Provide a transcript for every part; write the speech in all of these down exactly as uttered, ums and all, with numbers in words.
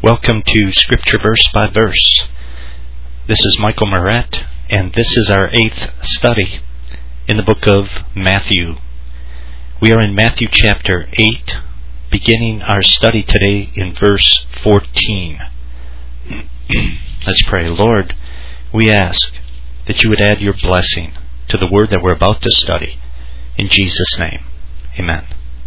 Welcome to Scripture Verse by Verse. This is Michael Moret, and this is our eighth study in the book of Matthew. We are in Matthew chapter eight, beginning our study today in verse fourteen. Let's pray. Lord, we ask that you would add your blessing to the word that we're about to study. In Jesus' name, amen.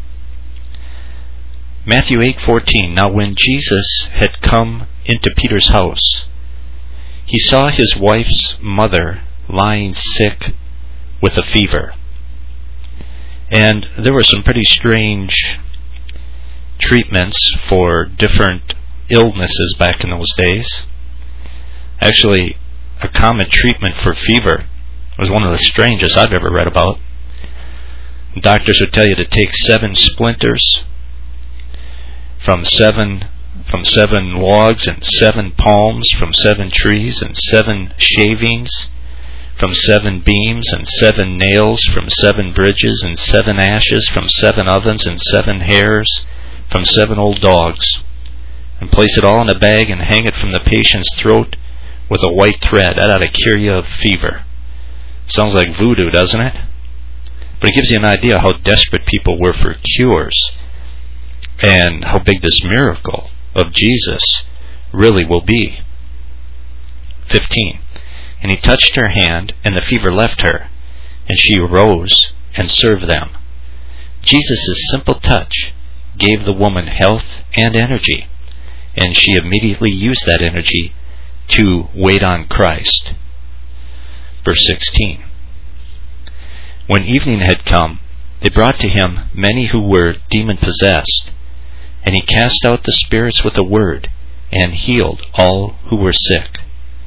Matthew eight fourteen. Now when Jesus had come into Peter's house, he saw his wife's mother lying sick with a fever. And there were some pretty strange treatments for different illnesses back in those days. Actually, a common treatment for fever was one of the strangest I've ever read about. Doctors would tell you to take seven splinters from seven from seven logs and seven palms from seven trees and seven shavings from seven beams and seven nails from seven bridges and seven ashes from seven ovens and seven hairs from seven old dogs, and place it all in a bag and hang it from the patient's throat with a white thread. That ought to cure you of fever. Sounds like voodoo, doesn't it? But it gives you an idea how desperate people were for cures, and how big this miracle of Jesus really will be. fifteen. And he touched her hand, and the fever left her, and she arose and served them. Jesus' simple touch gave the woman health and energy, and she immediately used that energy to wait on Christ. Verse sixteen. When evening had come, they brought to him many who were demon-possessed, and he cast out the spirits with a word, and healed all who were sick.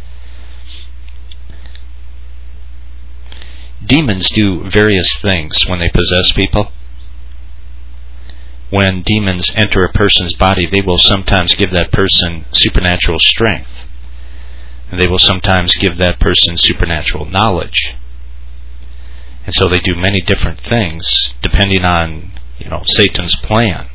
Demons do various things when they possess people. When demons enter a person's body, they will sometimes give that person supernatural strength. And they will sometimes give that person supernatural knowledge. And so they do many different things depending on, you know, Satan's plan.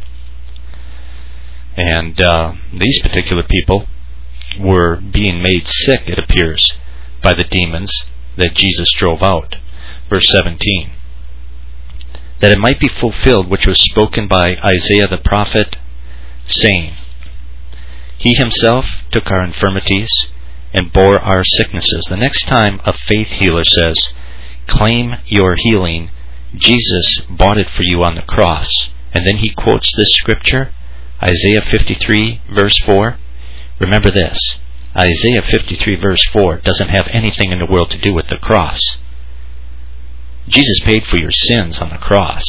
And uh, these particular people were being made sick, it appears, by the demons that Jesus drove out. Verse seventeen. That it might be fulfilled which was spoken by Isaiah the prophet, saying, He himself took our infirmities and bore our sicknesses. The next time a faith healer says, claim your healing, Jesus bought it for you on the cross. And then he quotes this scripture, Isaiah fifty-three, verse four. Remember this, Isaiah fifty-three, verse four doesn't have anything in the world to do with the cross. Jesus paid for your sins on the cross.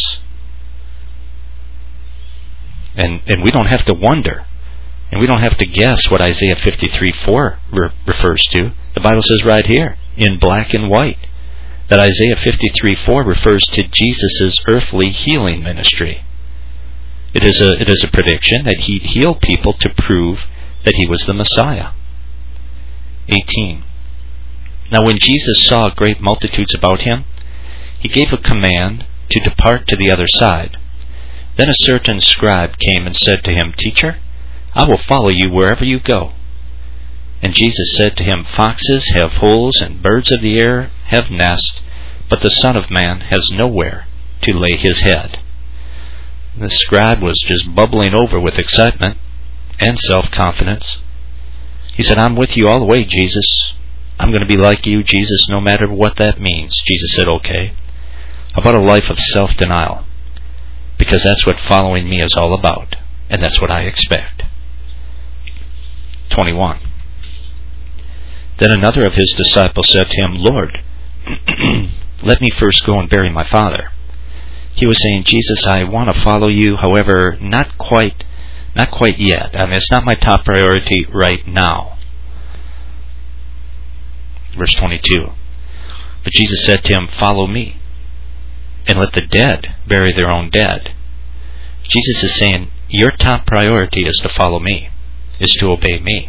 And and we don't have to wonder, and we don't have to guess what Isaiah fifty-three, four re- refers to. The Bible says right here, in black and white, that Isaiah fifty-three, four refers to Jesus' earthly healing ministry. It is a it is a prediction that he'd heal people to prove that he was the Messiah. eighteen. Now when Jesus saw great multitudes about him, he gave a command to depart to the other side. Then a certain scribe came and said to him, Teacher, I will follow you wherever you go. And Jesus said to him, Foxes have holes and birds of the air have nests, but the Son of Man has nowhere to lay his head. The scribe was just bubbling over with excitement and self-confidence. He said, I'm with you all the way, Jesus. I'm going to be like you, Jesus, no matter what that means. Jesus said, okay. How about a life of self-denial? Because that's what following me is all about, and that's what I expect. twenty-one. Then another of his disciples said to him, Lord, let me first go and bury my father. He was saying, Jesus, I want to follow you, however, not quite, not quite yet. I mean, it's not my top priority right now. Verse twenty-two. But Jesus said to him, follow me, and let the dead bury their own dead. Jesus is saying, your top priority is to follow me, is to obey me.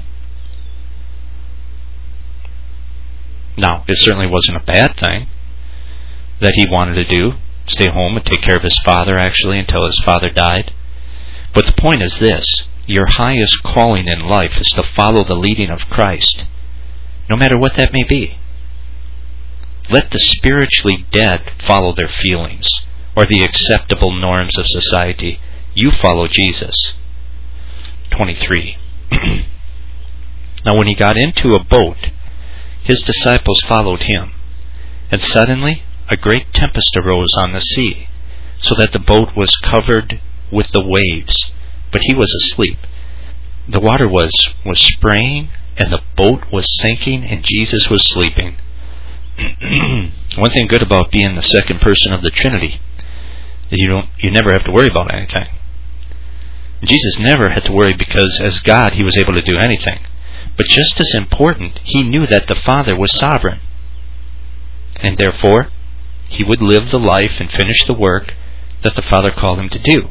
Now, it certainly wasn't a bad thing that he wanted to do. Stay home and take care of his father, actually, until his father died. But the point is this. your highest calling in life is to follow the leading of Christ, no matter what that may be. Let the spiritually dead follow their feelings or the acceptable norms of society. You follow Jesus. twenty-three. Now when he got into a boat, his disciples followed him. And suddenly a great tempest arose on the sea, so that the boat was covered with the waves, but he was asleep. The water was, was spraying, and the boat was sinking, and Jesus was sleeping. One thing good about being the second person of the Trinity is you don't you never have to worry about anything. Jesus never had to worry because as God he was able to do anything. But just as important, he knew that the Father was sovereign. And therefore, he would live the life and finish the work that the Father called him to do.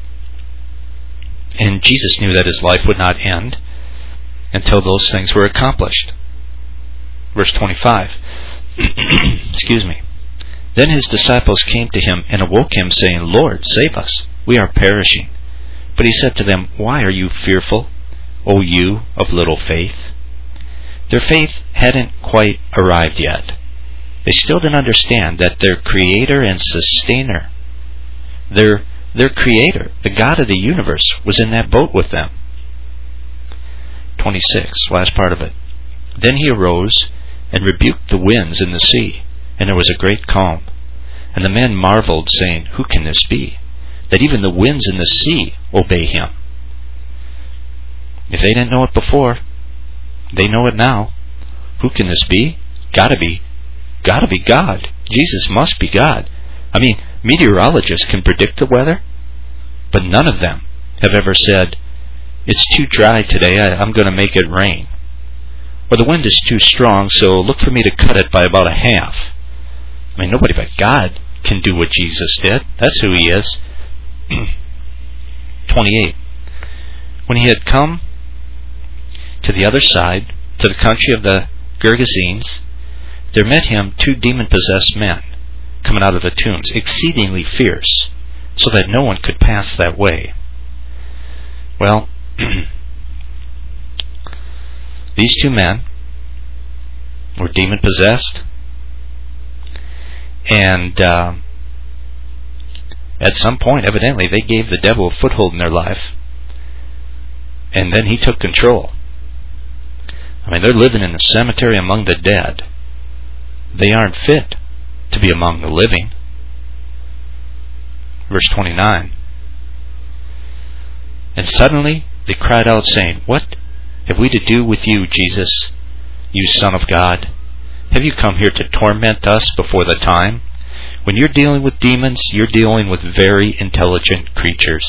And Jesus knew that his life would not end until those things were accomplished. Verse twenty-five. Excuse me. Then his disciples came to him and awoke him, saying, Lord, save us, we are perishing. But he said to them, Why are you fearful, O you of little faith? Their faith hadn't quite arrived yet. They still didn't understand that their Creator and Sustainer, their, their Creator, the God of the universe, was in that boat with them. twenty-six, last part of it. Then he arose and rebuked the winds and the sea, and there was a great calm. And the men marveled, saying, Who can this be, that even the winds and the sea obey him? If they didn't know it before, they know it now. Who can this be? Gotta be. Gotta be God. Jesus must be God. I mean, meteorologists can predict the weather, but none of them have ever said, It's too dry today, I, I'm going to make it rain. Or the wind is too strong, so look for me to cut it by about a half. I mean, nobody but God can do what Jesus did. That's who he is. twenty-eight. When he had come to the other side, to the country of the Gergesenes, there met him two demon-possessed men, coming out of the tombs, exceedingly fierce, so that no one could pass that way. Well, these two men were demon-possessed, and uh, at some point, evidently, they gave the devil a foothold in their life, and then he took control. I mean, they're living in the cemetery among the dead. They aren't fit to be among the living. Verse twenty-nine. And suddenly they cried out, saying, What have we to do with you, Jesus, you Son of God? Have you come here to torment us before the time? When you're dealing with demons, you're dealing with very intelligent creatures.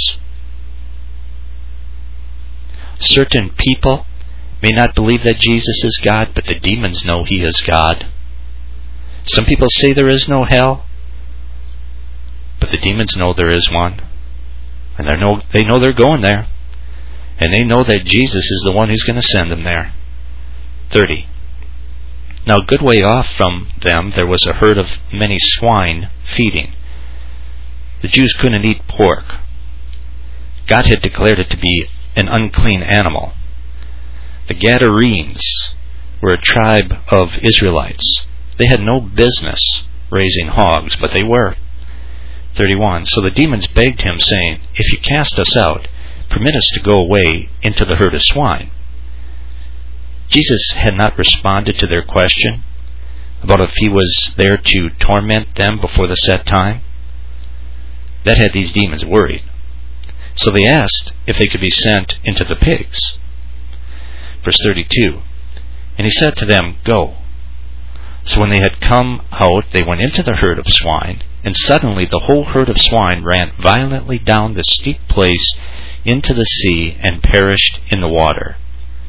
Certain people may not believe that Jesus is God, but the demons know he is God. Some people say there is no hell, but the demons know there is one. And they know, they know they're going there. And they know that Jesus is the one who's going to send them there. thirty. Now a good way off from them there was a herd of many swine feeding. The Jews couldn't eat pork. God had declared it to be an unclean animal. The Gadarenes were a tribe of Israelites. They had no business raising hogs, but they were. thirty-one. So the demons begged him, saying, If you cast us out, permit us to go away into the herd of swine. Jesus had not responded to their question about if he was there to torment them before the set time. That had these demons worried. So they asked if they could be sent into the pigs. Verse thirty-two. And he said to them, Go. So when they had come out, they went into the herd of swine, and suddenly the whole herd of swine ran violently down the steep place into the sea and perished in the water.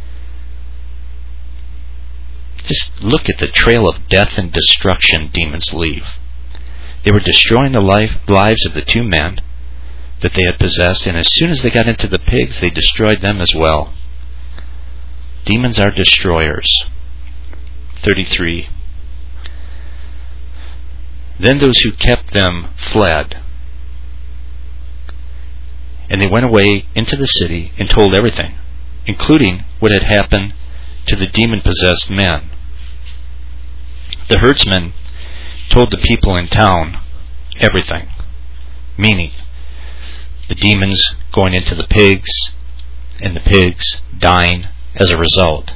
Just look at the trail of death and destruction demons leave. They were destroying the life, lives of the two men that they had possessed, and as soon as they got into the pigs, they destroyed them as well. Demons are destroyers. thirty-three. Then those who kept them fled, And they went away into the city and told everything, including what had happened to the demon-possessed men. The herdsmen told the people in town everything, meaning the demons going into the pigs and the pigs dying as a result.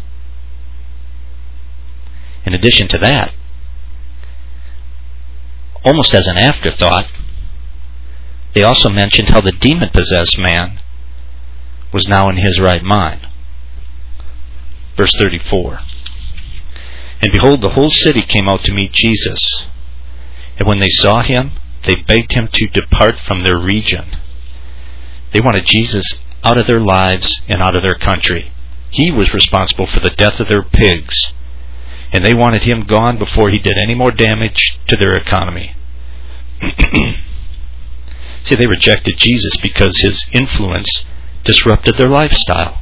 In addition to that, almost as an afterthought, they also mentioned how the demon-possessed man was now in his right mind. Verse thirty-four. And behold, the whole city came out to meet Jesus. And when they saw him, they begged him to depart from their region. They wanted Jesus out of their lives and out of their country. He was responsible for the death of their pigs, and they wanted him gone before he did any more damage to their economy. See, they rejected Jesus because his influence disrupted their lifestyle.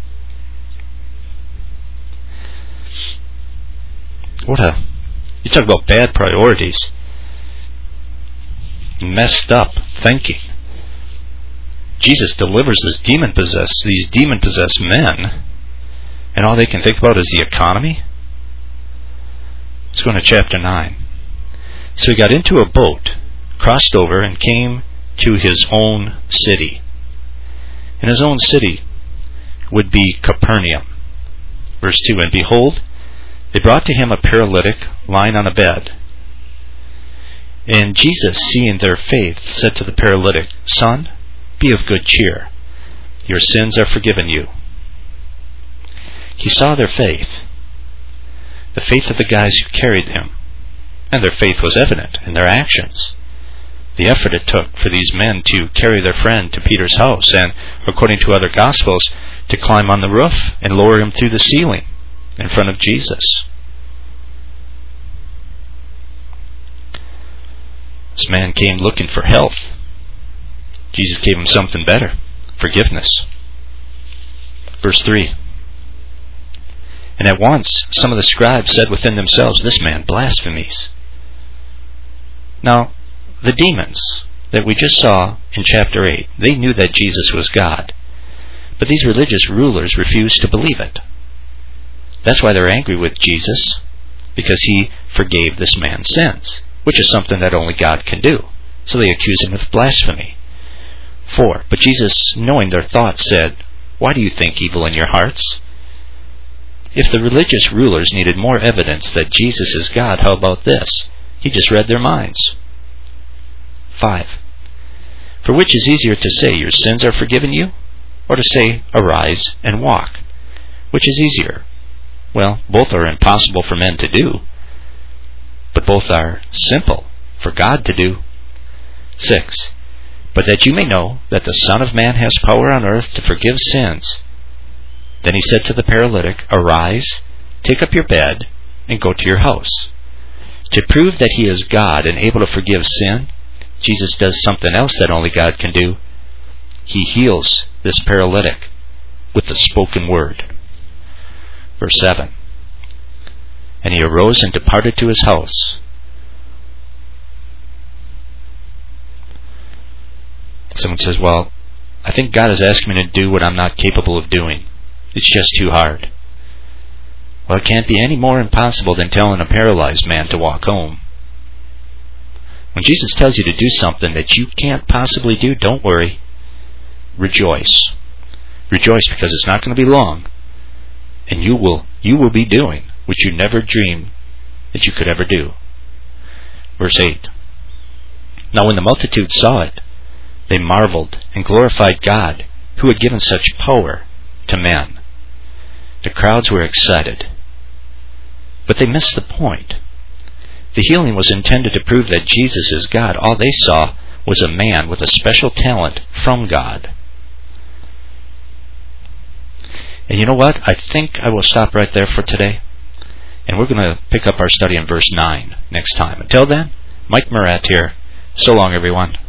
What a... You talk about bad priorities. Messed up thinking. Jesus delivers this demon-possessed, these demon-possessed men, and all they can think about is the economy? Let's go into chapter nine. So he got into a boat, crossed over, and came to his own city. And his own city would be Capernaum. Verse two, and behold, they brought to him a paralytic lying on a bed. And Jesus, seeing their faith, said to the paralytic, Son, be of good cheer. Your sins are forgiven you. He saw their faith, the faith of the guys who carried him, and their faith was evident in their actions. The effort it took for these men to carry their friend to Peter's house, and, according to other Gospels, to climb on the roof and lower him through the ceiling in front of Jesus. This man came looking for health. Jesus gave him something better, forgiveness. Verse three. And at once some of the scribes said within themselves, This man blasphemies. Now, the demons that we just saw in chapter eight, they knew that Jesus was God. But these religious rulers refused to believe it. That's why they're angry with Jesus, because he forgave this man's sins, which is something that only God can do. So they accuse him of blasphemy. Four. But Jesus, knowing their thoughts, said, Why do you think evil in your hearts? If the religious rulers needed more evidence that Jesus is God, how about this? He just read their minds. Five. For which is easier to say, Your sins are forgiven you, or to say, Arise and walk? Which is easier? Well, both are impossible for men to do, but both are simple for God to do. Six. But that you may know that the Son of Man has power on earth to forgive sins. Then he said to the paralytic, Arise, take up your bed, and go to your house. To prove that he is God and able to forgive sin, Jesus does something else that only God can do. He heals this paralytic with the spoken word. Verse seven. And he arose and departed to his house. Someone says, well, I think God is asking me to do what I'm not capable of doing. It's just too hard. Well, it can't be any more impossible than telling a paralyzed man to walk home. When Jesus tells you to do something that you can't possibly do, don't worry. Rejoice. Rejoice because it's not going to be long. And you will you will be doing what you never dreamed that you could ever do. Verse eight. Now when the multitude saw it, they marveled and glorified God, who had given such power to men. The crowds were excited, but they missed the point. The healing was intended to prove that Jesus is God. All they saw was a man with a special talent from God. And you know what? I think I will stop right there for today. And we're going to pick up our study in verse nine next time. Until then, Mike Murat here. So long, everyone.